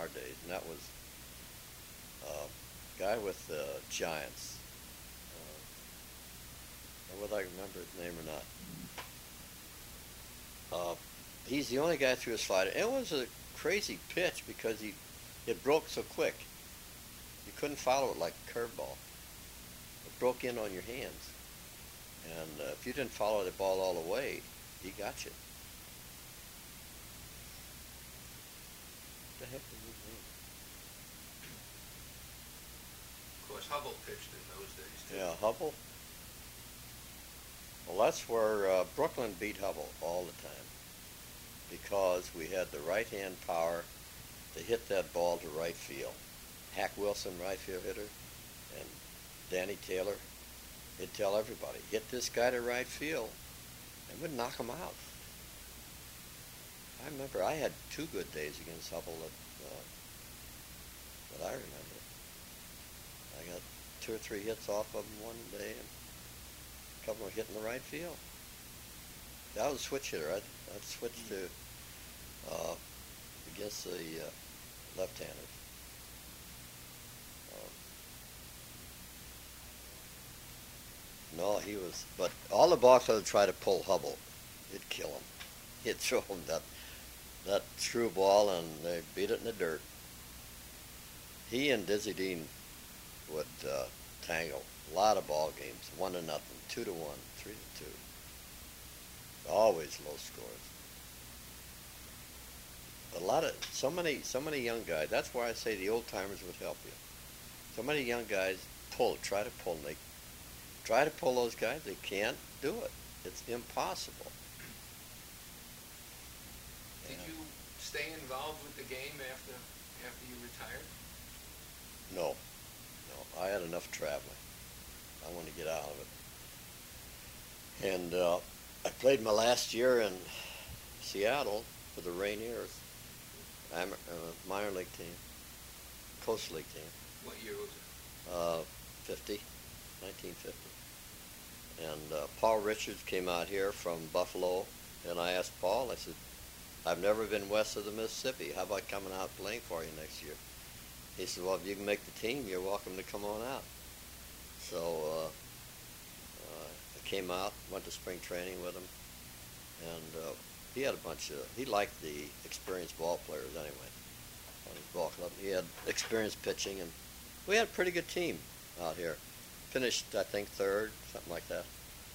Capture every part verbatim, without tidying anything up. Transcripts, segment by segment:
days, and that was uh, a guy with the Giants. Uh, whether I remember his name or not. Uh, he's the only guy through a slider. It was a crazy pitch because he it broke so quick. You couldn't follow it like a curveball. It broke in on your hands. And uh, if you didn't follow the ball all the way, he got you. What the heck is his name? Of course, Hubble pitched in those days, too. Yeah, Hubble. Well, that's where uh, Brooklyn beat Hubble all the time because we had the right-hand power to hit that ball to right field. Hack Wilson, right field hitter, and Danny Taylor, he'd tell everybody, hit this guy to right field, and would knock him out. I remember I had two good days against Hubble that, uh, that I remember. I got two or three hits off of him one day, and a couple were hitting the right field. I was a switch hitter. I'd, I'd switch to uh, against the uh, left-handers. No, he was, but all the ball clubs would try to pull Hubble. It'd kill him. He'd throw him that, that through ball, and they beat it in the dirt. He and Dizzy Dean would uh, tangle a lot of ball games, one to nothing, two to one, three to two. Always low scores. A lot of, so many, so many young guys. That's why I say the old timers would help you. So many young guys pull, try to pull, and they try to pull those guys. They can't do it. It's impossible. Did you stay involved with the game after after you retired? No, no. I had enough traveling. I wanted to get out of it. And uh, I played my last year in Seattle for the Rainiers, uh, minor league team, Coast League team. What year was it? Uh, fifty, nineteen fifty. And uh, Paul Richards came out here from Buffalo, and I asked Paul, I said, I've never been west of the Mississippi. How about coming out playing for you next year? He said, well, if you can make the team, you're welcome to come on out. So uh, uh, I came out, went to spring training with him, and uh, he had a bunch of, he liked the experienced ball players anyway on his ball club. He had experienced pitching, and we had a pretty good team out here. Finished, I think, third, something like that.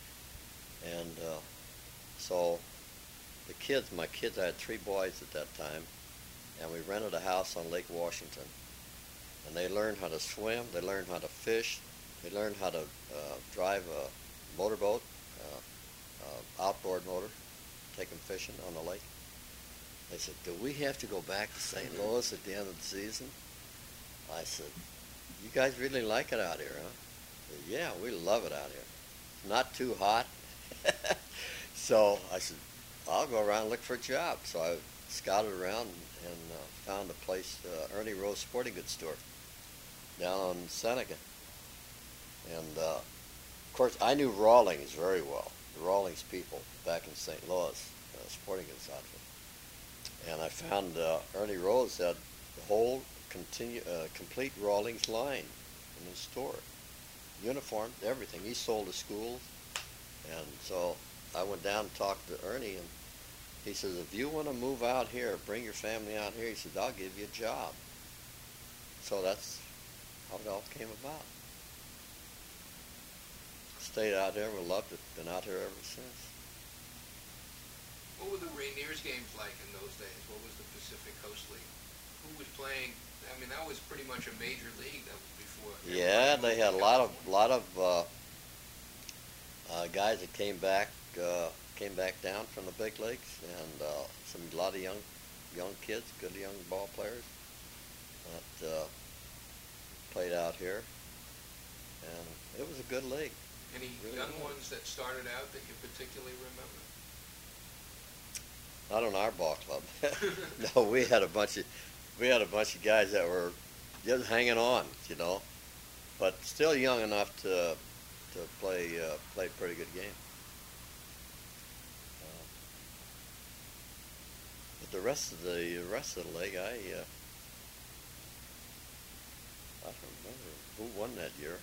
And uh, so the kids, my kids, I had three boys at that time, and we rented a house on Lake Washington. And they learned how to swim, they learned how to fish, they learned how to uh, drive a motorboat, uh, uh, outboard motor, take them fishing on the lake. They said, do we have to go back to Saint Louis at the end of the season? I said, you guys really like it out here, huh? Said, yeah, we love it out here. It's not too hot. So I said, I'll go around and look for a job. So I scouted around and, and uh, found a place, uh, Ernie Rose Sporting Goods Store, down on Seneca. And uh, of course, I knew Rawlings very well, the Rawlings people back in Saint Louis, uh, Sporting Goods outfit. And I found uh, Ernie Rose had the whole continue, uh, complete Rawlings line in his store. Uniform, everything. He sold to schools. And so I went down and talked to Ernie, and he says, if you want to move out here, bring your family out here, he says, I'll give you a job. So that's how it all came about. Stayed out there, we loved it, been out here ever since. What were the Rainiers games like in those days? What was the Pacific Coast League? Who was playing? I mean, that was pretty much a major league. That was before. Yeah, they had a lot of lot of uh, uh, guys that came back uh, came back down from the big leagues, and uh, some a lot of young young kids, good young ball players that uh, played out here, and it was a good league. Any really young good. ones that started out that you particularly remember? Not on our ball club. No, we had a bunch of we had a bunch of guys that were just hanging on, you know, but still young enough to to play uh, play a pretty good game. Uh, but the rest of the rest of the league, I uh, I don't remember who won that year.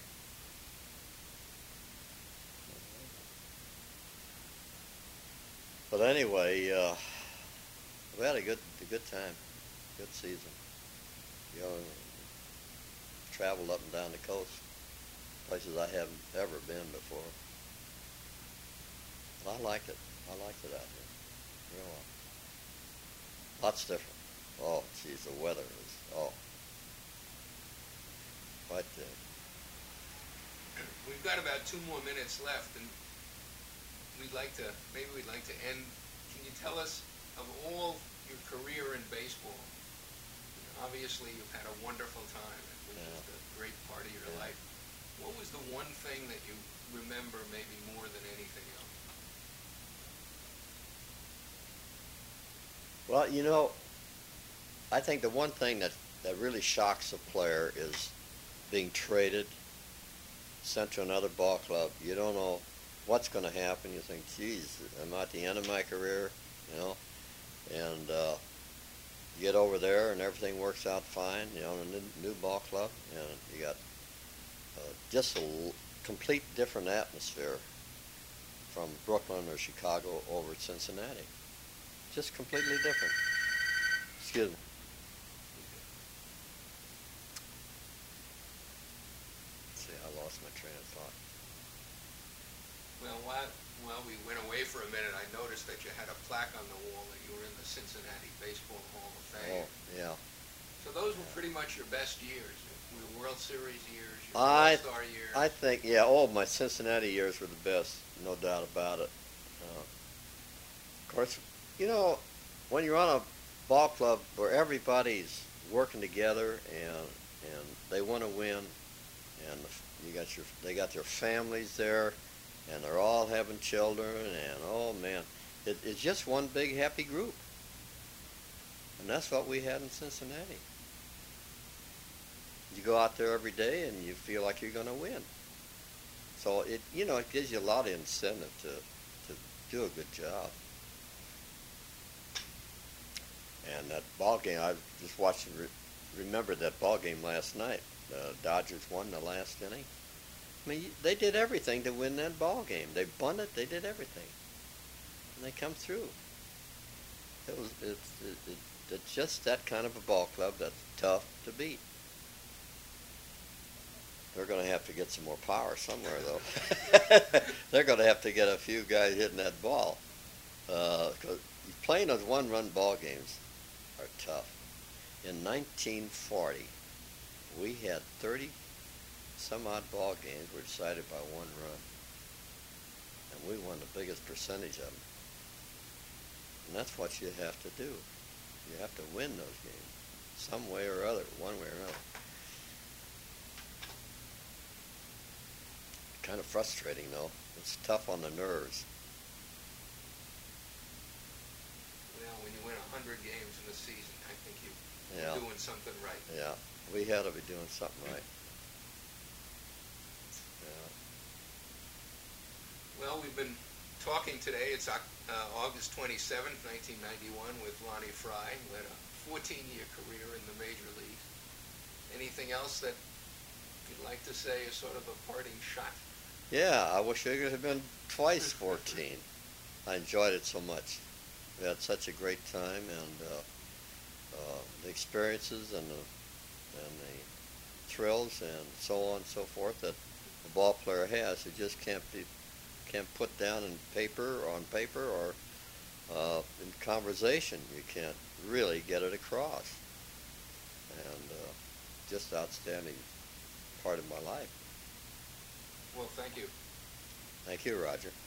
But anyway, uh, we had a good a good time, good season. You know, traveled up and down the coast, places I haven't ever been before. But I liked it. I liked it out here. Real lots different. Oh, geez, the weather is oh quite the. We've got about two more minutes left, and we'd like to, maybe we'd like to end. Can you tell us, of all your career in baseball, you know, obviously you've had a wonderful time, it was Yeah. just a great part of your Yeah. life. What was the one thing that you remember maybe more than anything else? Well, you know, I think the one thing that, that really shocks a player is being traded, sent to another ball club. You don't know what's going to happen. You think, geez, am I at the end of my career? You know, and uh, you get over there and everything works out fine. You know, in a new, new ball club, and you got uh, just a l- complete different atmosphere from Brooklyn or Chicago over at Cincinnati. Just completely different. Excuse me. Let's see, I lost my train of thought. Well, while, while we went away for a minute, I noticed that you had a plaque on the wall that you were in the Cincinnati Baseball Hall of Fame. Oh, yeah. So those were pretty much your best years, your World Series years, your I, All-Star years. I think, yeah, oh, my Cincinnati years were the best, no doubt about it. Uh, of course, you know, when you're on a ball club where everybody's working together and and they want to win, and you got your they got their families there, and they're all having children, and oh man, it, it's just one big happy group, and that's what we had in Cincinnati. You go out there every day and you feel like you're going to win. So it you know it gives you a lot of incentive to to do a good job. And that ball game, I just watched and re- remembered that ball game last night. The Dodgers won the last inning. I mean, they did everything to win that ball game. They bunted, they did everything, and they come through. It was it's it, it, it's just that kind of a ball club that's tough to beat. They're going to have to get some more power somewhere, though. They're going to have to get a few guys hitting that ball. Uh, 'cause playing those one-run ball games are tough. In nineteen forty, we had thirty some odd ball games were decided by one run, and we won the biggest percentage of them. And that's what you have to do. You have to win those games some way or other, one way or another. Kind of frustrating, though. It's tough on the nerves. Well, when you win one hundred games in a season, I think you, Yeah. you're doing something right. Yeah, we had to be doing something right. Yeah. Well, we've been talking today. It's uh, August twenty-seventh, nineteen ninety-one, with Ronnie Fry, who had a fourteen-year career in the major leagues. Anything else that you'd like to say as sort of a parting shot? Yeah, I wish it could have been twice fourteen. I enjoyed it so much. We had such a great time, and uh, uh, the experiences and the and the thrills and so on and so forth that a ball player has. It just can't be can't put down in paper or on paper or uh, in conversation. You can't really get it across. And uh, just outstanding part of my life. Well, thank you. Thank you, Roger.